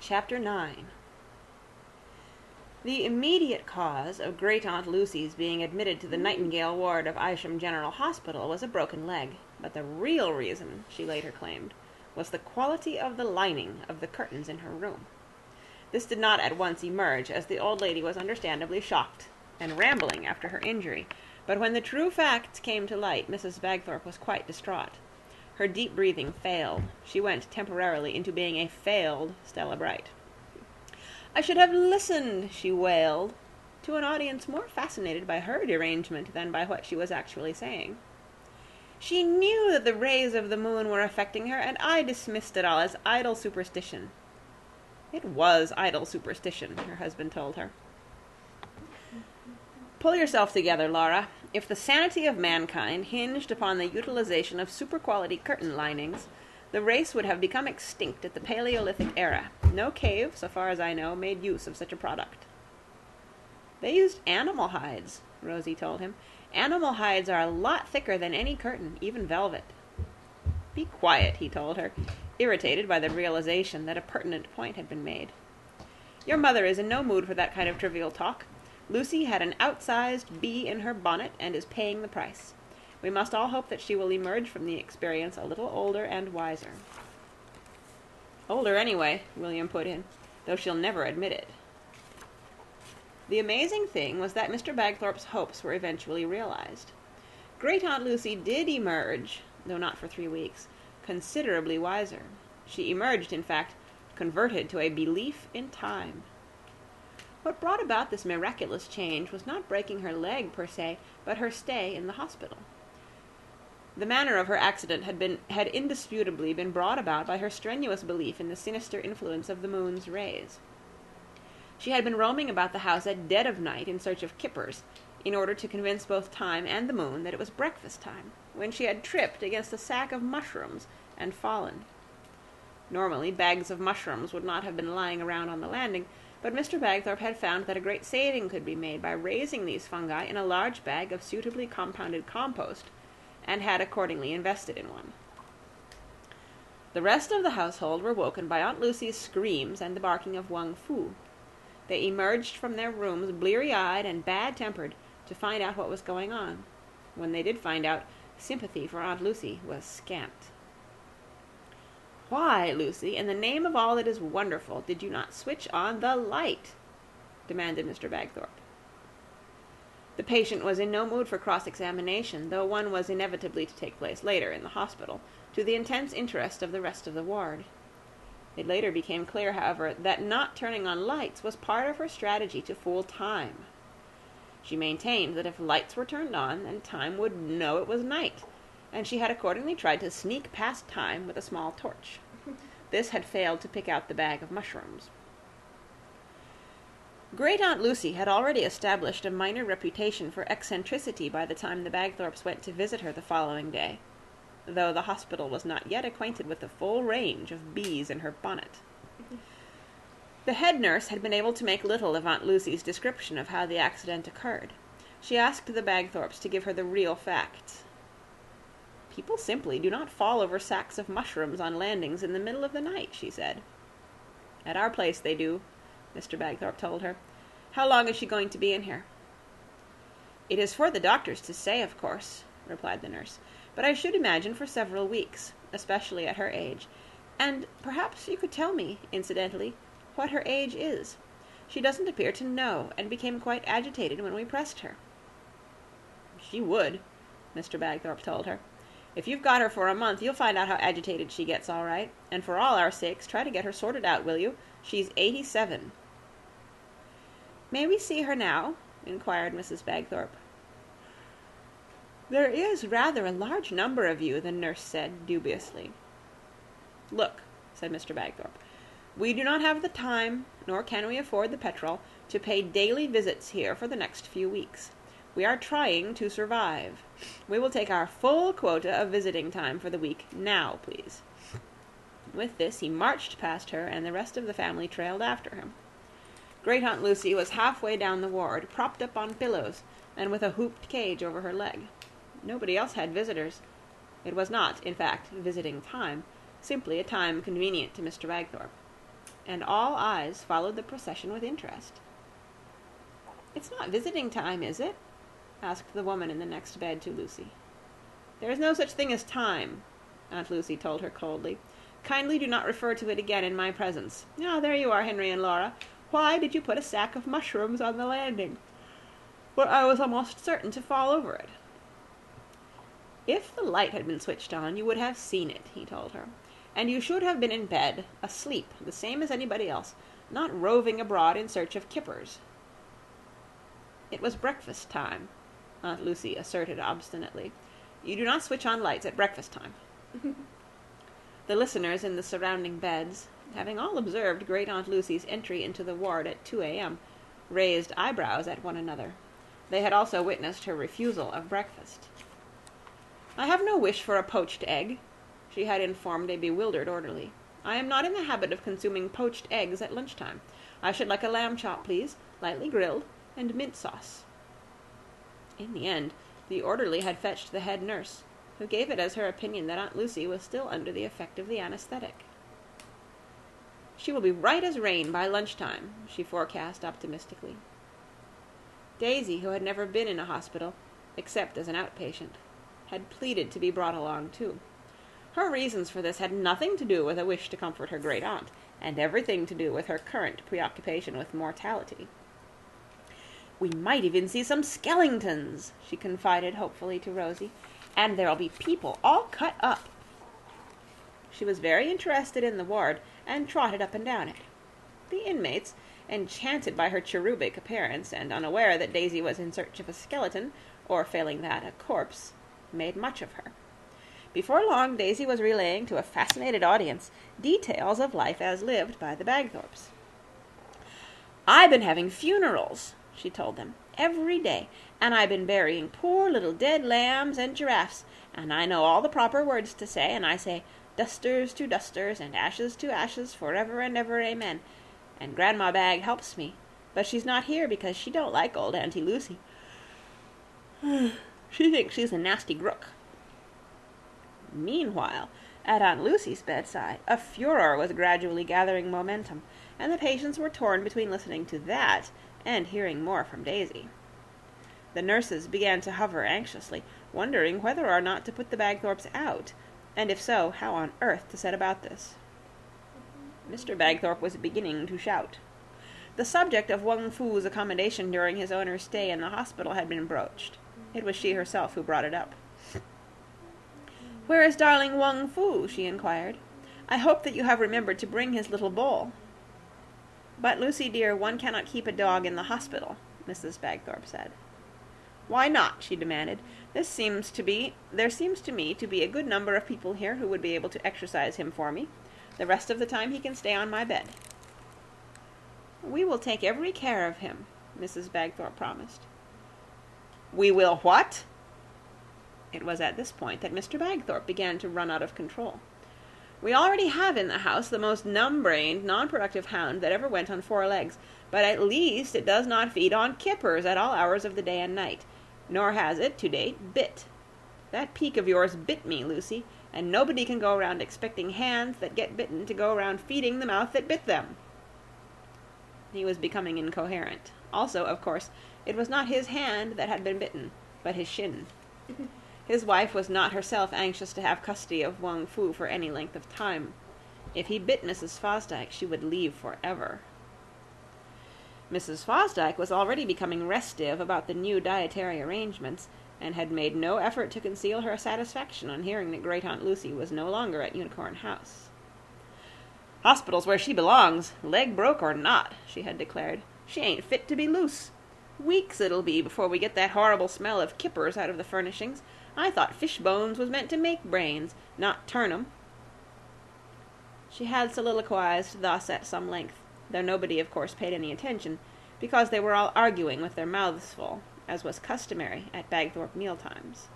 Chapter 9. The immediate cause of Great-Aunt Lucy's being admitted to the Nightingale ward of Isham General Hospital was a broken leg, but the real reason, she later claimed, was the quality of the lining of the curtains in her room. This did not at once emerge, as the old lady was understandably shocked and rambling after her injury, but when the true facts came to light, Mrs. Bagthorpe was quite distraught. Her deep breathing failed. She went temporarily into being a failed Stella Bright. "I should have listened," she wailed, to an audience more fascinated by her derangement than by what she was actually saying. "She knew that the rays of the moon were affecting her, and I dismissed it all as idle superstition." "It was idle superstition," her husband told her. "Pull yourself together, Laura. If the sanity of mankind hinged upon the utilization of super-quality curtain linings, the race would have become extinct at the Paleolithic era. No cave, so far as I know, made use of such a product." "They used animal hides," Rosie told him. "Animal hides are a lot thicker than any curtain, even velvet." "Be quiet," he told her, irritated by the realization that a pertinent point had been made. "Your mother is in no mood for that kind of trivial talk. Lucy had an outsized bee in her bonnet and is paying the price. We must all hope that she will emerge from the experience a little older and wiser." "Older anyway," William put in, "though she'll never admit it." The amazing thing was that Mr. Bagthorpe's hopes were eventually realized. Great-Aunt Lucy did emerge, though not for 3 weeks, considerably wiser. She emerged, in fact, converted to a belief in time. What brought about this miraculous change was not breaking her leg, per se, but her stay in the hospital. The manner of her accident had indisputably been brought about by her strenuous belief in the sinister influence of the moon's rays. She had been roaming about the house at dead of night in search of kippers, in order to convince both time and the moon that it was breakfast time, when she had tripped against a sack of mushrooms and fallen. Normally, bags of mushrooms would not have been lying around on the landing, but Mr. Bagthorpe had found that a great saving could be made by raising these fungi in a large bag of suitably compounded compost, and had accordingly invested in one. The rest of the household were woken by Aunt Lucy's screams and the barking of Wang Fu. They emerged from their rooms bleary-eyed and bad-tempered to find out what was going on. When they did find out, sympathy for Aunt Lucy was scant. "Why, Lucy, in the name of all that is wonderful, did you not switch on the light?" demanded Mr. Bagthorpe. The patient was in no mood for cross-examination, though one was inevitably to take place later in the hospital, to the intense interest of the rest of the ward. It later became clear, however, that not turning on lights was part of her strategy to fool time. She maintained that if lights were turned on, then time would know it was night, and she had accordingly tried to sneak past time with a small torch. This had failed to pick out the bag of mushrooms. Great-Aunt Lucy had already established a minor reputation for eccentricity by the time the Bagthorpes went to visit her the following day, though the hospital was not yet acquainted with the full range of bees in her bonnet. The head nurse had been able to make little of Aunt Lucy's description of how the accident occurred. She asked the Bagthorpes to give her the real facts. "People simply do not fall over sacks of mushrooms on landings in the middle of the night," she said. "At our place they do," Mr. Bagthorpe told her. "How long is she going to be in here?" "It is for the doctors to say, of course," replied the nurse, "but I should imagine for several weeks, especially at her age. And perhaps you could tell me, incidentally, what her age is. She doesn't appear to know, and became quite agitated when we pressed her." "She would," Mr. Bagthorpe told her. "If you've got her for a month, you'll find out how agitated she gets, all right. And for all our sakes, try to get her sorted out, will you? She's 87. "May we see her now?" inquired Mrs. Bagthorpe. "There is rather a large number of you," the nurse said, dubiously. "Look," said Mr. Bagthorpe, "we do not have the time, nor can we afford the petrol, to pay daily visits here for the next few weeks. We are trying to survive. We will take our full quota of visiting time for the week now, please." With this, he marched past her, and the rest of the family trailed after him. Great-Aunt Lucy was halfway down the ward, propped up on pillows, and with a hooped cage over her leg. Nobody else had visitors. It was not, in fact, visiting time, simply a time convenient to Mr. Bagthorpe. and all eyes followed the procession with interest. "It's not visiting time, is it?" asked the woman in the next bed to Lucy. "There is no such thing as time," Aunt Lucy told her coldly. "Kindly do not refer to it again in my presence. Ah, there you are, Henry and Laura. Why did you put a sack of mushrooms on the landing, where I was almost certain to fall over it?" "If the light had been switched on, you would have seen it," he told her. "And you should have been in bed, asleep, the same as anybody else, not roving abroad in search of kippers." "It was breakfast time," Aunt Lucy asserted obstinately. "You do not switch on lights at breakfast time." The listeners in the surrounding beds, having all observed Great Aunt Lucy's entry into the ward at 2 a.m., raised eyebrows at one another. They had also witnessed her refusal of breakfast. "I have no wish for a poached egg," she had informed a bewildered orderly. "I am not in the habit of consuming poached eggs at lunchtime. I should like a lamb chop, please, lightly grilled, and mint sauce." In the end, the orderly had fetched the head nurse, who gave it as her opinion that Aunt Lucy was still under the effect of the anesthetic. "She will be right as rain by lunchtime," she forecast optimistically. Daisy, who had never been in a hospital, except as an outpatient, had pleaded to be brought along too. Her reasons for this had nothing to do with a wish to comfort her great-aunt, and everything to do with her current preoccupation with mortality. "We might even see some skeletons," she confided hopefully to Rosie, "and there'll be people all cut up." She was very interested in the ward, and trotted up and down it. The inmates, enchanted by her cherubic appearance, and unaware that Daisy was in search of a skeleton, or failing that, a corpse, made much of her. Before long, Daisy was relaying to a fascinated audience details of life as lived by the Bagthorpes. "I've been having funerals," she told them, "every day, and I've been burying poor little dead lambs and giraffes, and I know all the proper words to say, and I say, 'Dusters to dusters, and ashes to ashes, forever and ever, amen,' and Grandma Bag helps me, but she's not here because she don't like old Auntie Lucy. She thinks she's a nasty crook." Meanwhile, at Aunt Lucy's bedside, a furor was gradually gathering momentum, and the patients were torn between listening to that and hearing more from Daisy. The nurses began to hover anxiously, wondering whether or not to put the Bagthorpes out, and if so, how on earth to set about this. Mr. Bagthorpe was beginning to shout. The subject of Wang Fu's accommodation during his owner's stay in the hospital had been broached. It was she herself who brought it up. "Where is darling Wang Fu?" she inquired. "I hope that you have remembered to bring his little bowl." "But, Lucy dear, one cannot keep a dog in the hospital," Mrs. Bagthorpe said. "Why not?" she demanded. There seems to me to be a good number of people here who would be able to exercise him for me. The rest of the time he can stay on my bed." "We will take every care of him," Mrs. Bagthorpe promised. "We will what?" It was at this point that Mr. Bagthorpe began to run out of control. "We already have in the house the most numb-brained, non-productive hound that ever went on 4 legs, but at least it does not feed on kippers at all hours of the day and night, nor has it, to date, bit. That peak of yours bit me, Lucy, and nobody can go around expecting hands that get bitten to go around feeding the mouth that bit them." He was becoming incoherent. Also, of course, it was not his hand that had been bitten, but his shin. His wife was not herself anxious to have custody of Wang Fu for any length of time. If he bit Mrs. Fosdyke, she would leave forever. Mrs. Fosdyke was already becoming restive about the new dietary arrangements, and had made no effort to conceal her satisfaction on hearing that Great Aunt Lucy was no longer at Unicorn House. "Hospital's where she belongs, leg broke or not," she had declared. "She ain't fit to be loose. Weeks it'll be before we get that horrible smell of kippers out of the furnishings. I thought fish bones was meant to make brains, not turn 'em." She had soliloquized thus at some length, though nobody of course paid any attention, because they were all arguing with their mouths full, as was customary at Bagthorpe mealtimes.